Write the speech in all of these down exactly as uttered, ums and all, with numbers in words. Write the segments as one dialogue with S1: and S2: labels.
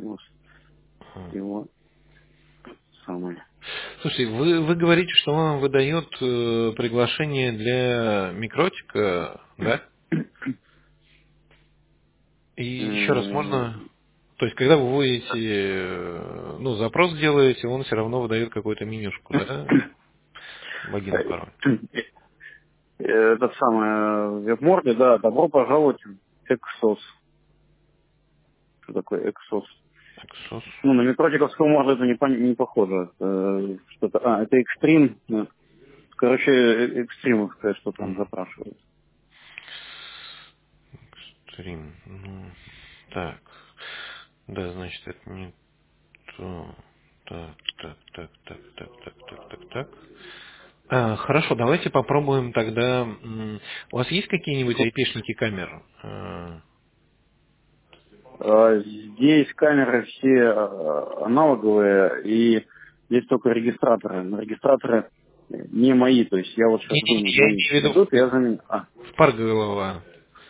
S1: Вот.
S2: Ага.
S1: Его самое.
S2: Слушай, вы, вы говорите, что он выдает э, приглашение для микротика, да? И еще раз
S1: Э,
S2: можно... То есть, когда вы вводите, э, ну, запрос делаете, он все равно выдает какую-то менюшку, да? Логин и пароль.
S1: Этот самый, в веб-морде, да, добро пожаловать в Exos. Что такое Exos?
S2: Exos.
S1: Ну, на микротиковского морда это не, пон- не похоже. Это что-то, а, это Extreme. Да. Короче, э, экстримовское что-то он
S2: Мгм.
S1: запрашивает.
S2: Стрим. Ну, так. Да, значит, это не то. Так, так, так, так, так, так, так, так, так. А, хорошо, давайте попробуем тогда. м, У вас есть какие-нибудь айпишники камер? А,
S1: А, здесь камеры все а, аналоговые, и здесь только регистраторы. Но регистраторы не мои, то есть я вот сейчас думаю,
S2: Не-не-не,
S1: за
S2: я
S1: ним
S2: имею в
S1: придут,
S2: виду
S1: я за ним... А,
S2: в пар голова.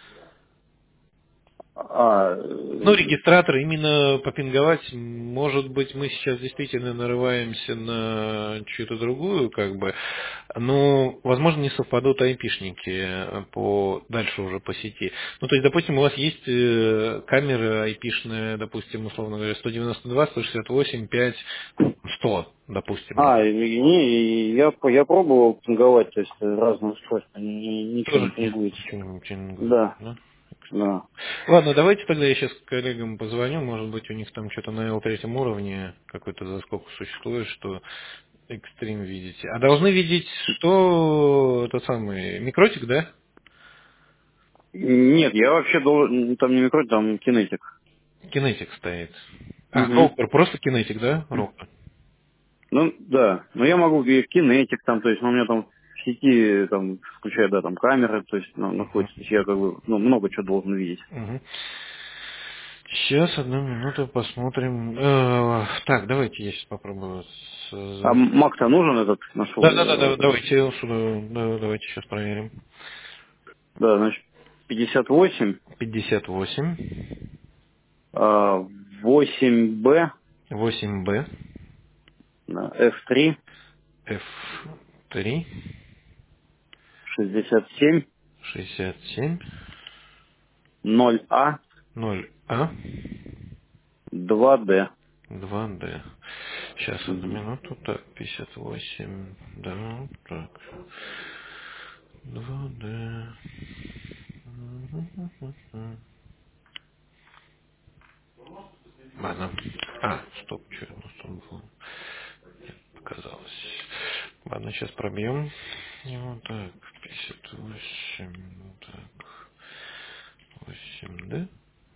S1: а,
S2: Ну,
S1: э,
S2: регистратор именно попинговать, может быть, мы сейчас действительно нарываемся на чью-то другую, как бы, но, возможно, не совпадут айпишники по, дальше уже по сети. Ну, то есть, допустим, у вас есть э, камеры айпишные, допустим, условно говоря, сто девяносто два, сто шестьдесят восемь, пять, сто, допустим,
S1: а,
S2: например.
S1: и- не, и я, я пробовал пинговать, то есть разные устройства, ни- ничего не
S2: Тоже нет,
S1: пингуете.
S2: ничего не пингует,
S1: Да,
S2: да?
S1: да.
S2: Ладно, давайте тогда я сейчас коллегам позвоню, может быть, у них там что-то на эл три уровне какой-то заскок существует, что экстрим видите. А должны видеть, что тот самый микротик, да?
S1: Нет, я вообще должен, там не микро, там кинетик.
S2: Кинетик стоит. А,
S1: Угу.
S2: роутер, просто кинетик, да? Роутер.
S1: Ну, да. Но я могу и в кинетик, там, то есть, ну, у меня там в сети, там, включая, да, там, камеры, то есть, ну, находится, то есть, я как бы, ну, много чего должен видеть.
S2: Угу. Сейчас, одну минуту, посмотрим. Э, так, давайте я сейчас попробую.
S1: А
S2: с-
S1: Мак-то нужен этот,
S2: Да,
S1: нашел
S2: да, да,
S1: я
S2: да,
S1: этот.
S2: давайте сюда, да, давайте сейчас проверим.
S1: Да, значит, пятьдесят восемь,
S2: пятьдесят восемь,
S1: а, восемь бэ,
S2: восемь бэ,
S1: да, эф три,
S2: эф три,
S1: шестьдесят семь,
S2: шестьдесят семь,
S1: ноль а,
S2: ноль а,
S1: два дэ.
S2: два дэ. Сейчас, одну
S1: Мгм.
S2: минуту. Так, пятьдесят восемь, да, так. два дэ. Ладно. А, стоп, что у нас там было? Нет, показалось. Ладно, сейчас пробьем. Вот так, пятьдесят восемь, так, восемь дэ.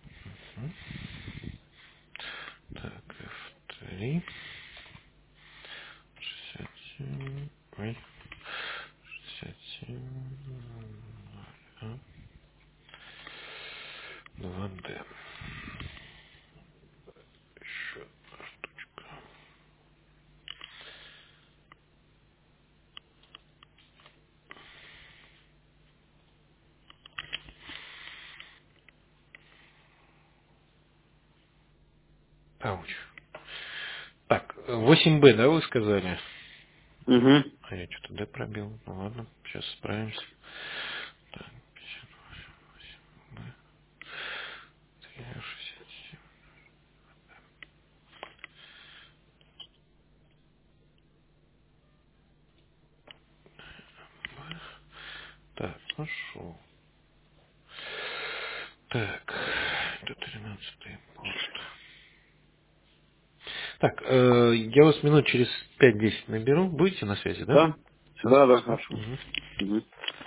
S2: Так, эф три, шестьдесят семь, ой, шестьдесят семь, а, два дэ. Еще штучка. Ауч. Так, восемь бэ, да, вы сказали?
S1: Угу.
S2: А я что-то дэ пробил. Ну ладно, сейчас справимся. Так, пятьдесят восемь бэ, три, шестьдесят семь. Так, нашел. Так, это тринадцатый порт. Так, э, я вас минут через пять-десять наберу. Будете на связи, да?
S1: Да?
S2: Все,
S1: Да, да,
S2: спасибо.
S1: хорошо.
S2: Мгм.
S1: Угу.